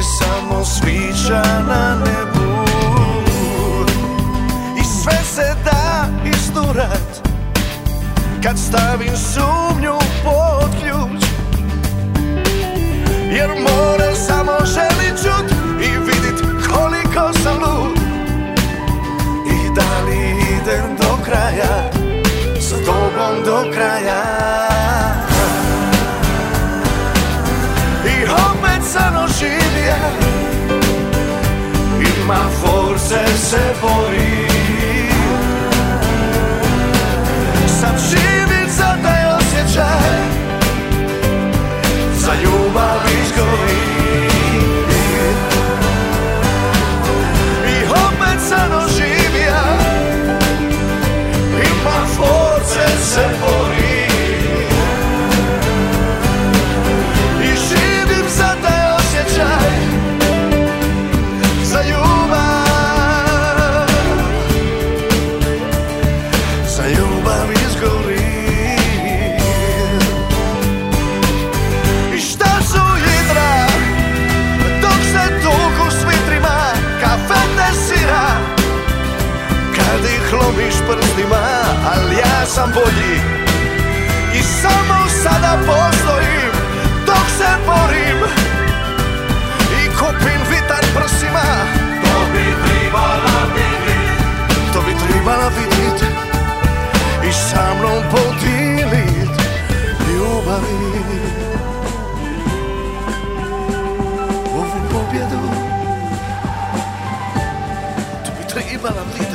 je samo svića na nebu i sve se da izdurat kad stavim sumnju pod ključ, jer more samo želi čut i vidit koliko sam lud i da li idem do kraja, s tobom do kraja. I opet sam oživija, ima force se bori, sad živim za taj osjećaj, za ljubav izgori. I opet sam oživija, ima force se bori i živim za taj osjećaj, za ljubav, za ljubav izgori. I šta su jedra dok se tuku s vitrima, kafete sira kad ih lomiš prstima, al ja sam bolji i samo sada postojim dok se borim i kupim vitar prsima. To bi tribala vidit, to bi tribala vidit i sa mnom podijelit ljubavi. Ovu pobjedu to bi tribala vidit.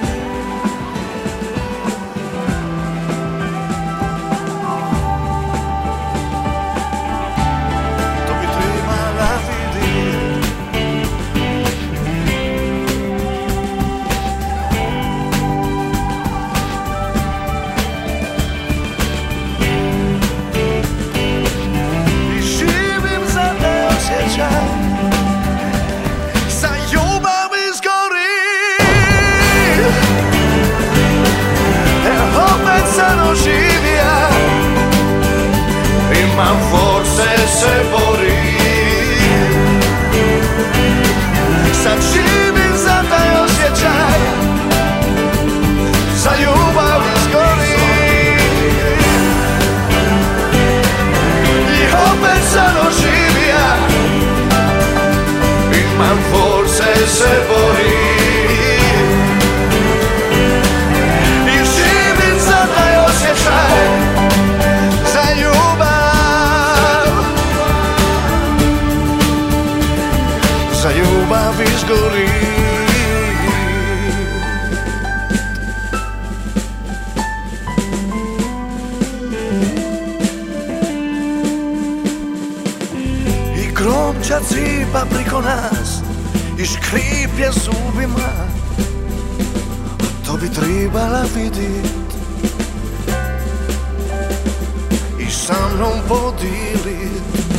Imam force se bori, sad živim za taj osjećaj, za ljubav izgori. I opet sam oživija, imam force se bori i živim za taj osjećaj, za ljubav izgori. I gromča cipa priko nas i škriplje zubima, to bi tribala vidit i sa mnom podijelit